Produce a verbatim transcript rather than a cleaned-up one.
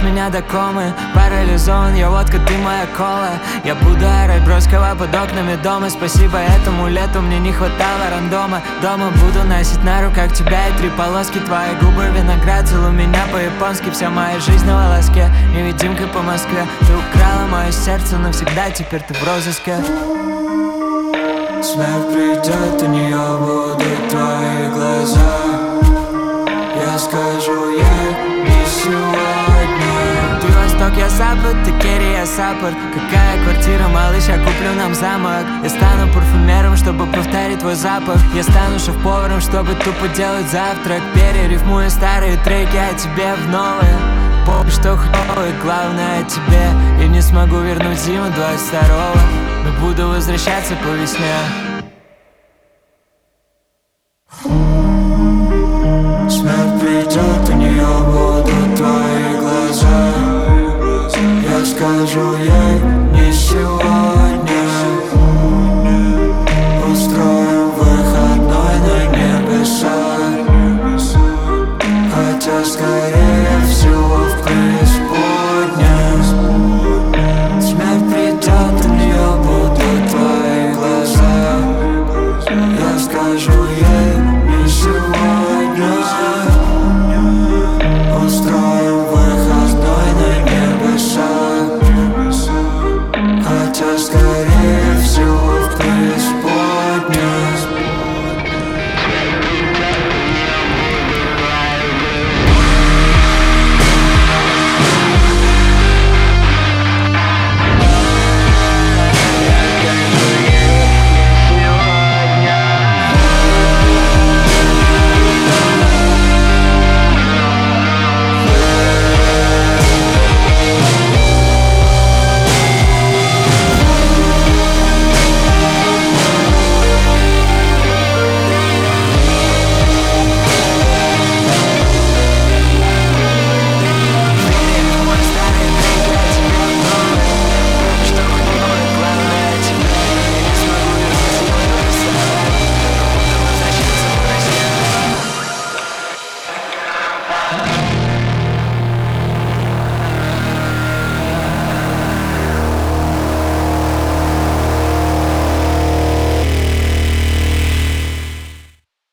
меня до комы. Парализован я, водка, ты моя кола. Я буду орать Бродского под окнами дома. Спасибо этому лету мне не хватало рандома. Дома буду носить на руках тебя и три полоски. Твои губы виноград, целуй меня по-японски. Вся моя жизнь на волоске, невидимкой по Москве. Ты украла мое сердце навсегда, теперь ты в розыске. Смерть придет, у нее будут твои глаза. Я скажу ей не сегодня. Ты восток, я запад, ты керри, я саппорт. Какая квартира, малыш, я куплю нам замок. Я стану парфюмером, чтобы повторить твой запах. Я стану шеф-поваром, чтобы тупо делать завтрак. Перерифмую старые треки, а тебе в новые. Помни, что хуёво, и главное о тебе. И не смогу вернуть зиму двадцать второго, но буду возвращаться по весне. Смерть придет, у нее будут твои глаза. Я скажу ей